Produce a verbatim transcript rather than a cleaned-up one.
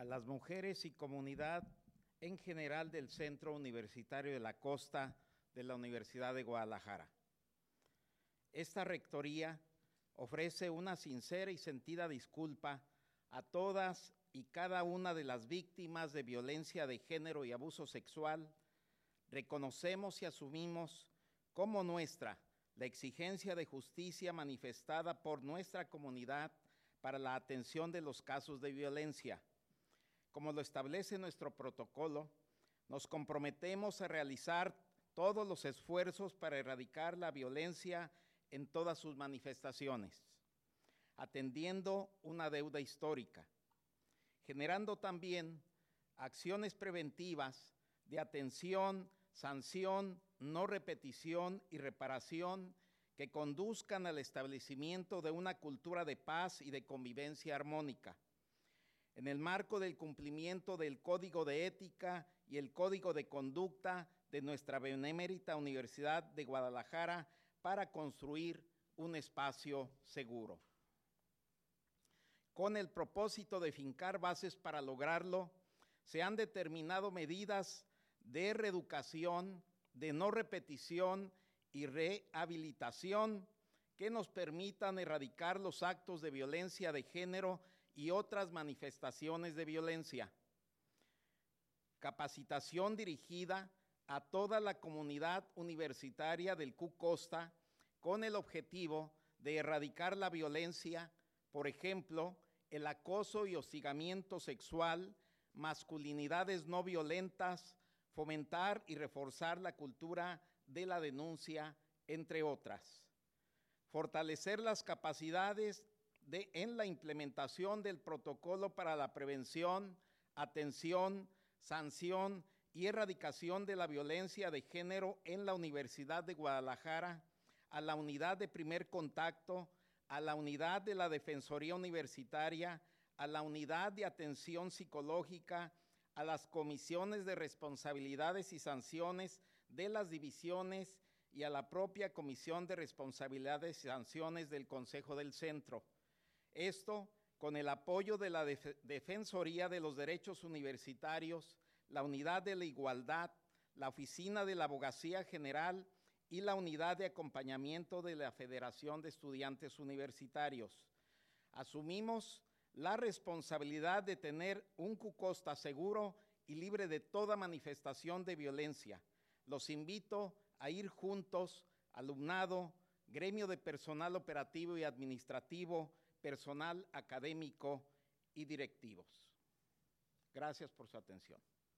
a las mujeres y comunidad en general del Centro Universitario de la Costa de la Universidad de Guadalajara. Esta rectoría ofrece una sincera y sentida disculpa a todas y cada una de las víctimas de violencia de género y abuso sexual. Reconocemos y asumimos como nuestra la exigencia de justicia manifestada por nuestra comunidad para la atención de los casos de violencia. Como lo establece nuestro protocolo, nos comprometemos a realizar todos los esfuerzos para erradicar la violencia en todas sus manifestaciones, atendiendo una deuda histórica, generando también acciones preventivas de atención, sanción, no repetición y reparación que conduzcan al establecimiento de una cultura de paz y de convivencia armónica. En el marco del cumplimiento del Código de Ética y el Código de Conducta de nuestra Benemérita Universidad de Guadalajara para construir un espacio seguro. Con el propósito de fincar bases para lograrlo, se han determinado medidas de reeducación, de no repetición y rehabilitación que nos permitan erradicar los actos de violencia de género y otras manifestaciones de violencia. Capacitación dirigida a toda la comunidad universitaria del Q Costa con el objetivo de erradicar la violencia, por ejemplo, el acoso y hostigamiento sexual, masculinidades no violentas, fomentar y reforzar la cultura de la denuncia, entre otras. Fortalecer las capacidades de, en la implementación del protocolo para la prevención, atención, sanción y erradicación de la violencia de género en la Universidad de Guadalajara, a la unidad de primer contacto, a la unidad de la Defensoría Universitaria, a la unidad de atención psicológica, a las comisiones de responsabilidades y sanciones de las divisiones y a la propia Comisión de Responsabilidades y Sanciones del Consejo del Centro. Esto con el apoyo de la Def- Defensoría de los Derechos Universitarios, la Unidad de la Igualdad, la Oficina de la Abogacía General y la Unidad de Acompañamiento de la Federación de Estudiantes Universitarios. Asumimos la responsabilidad de tener un Q Costa seguro y libre de toda manifestación de violencia. Los invito a ir juntos, alumnado, gremio de personal operativo y administrativo, personal académico y directivos. Gracias por su atención.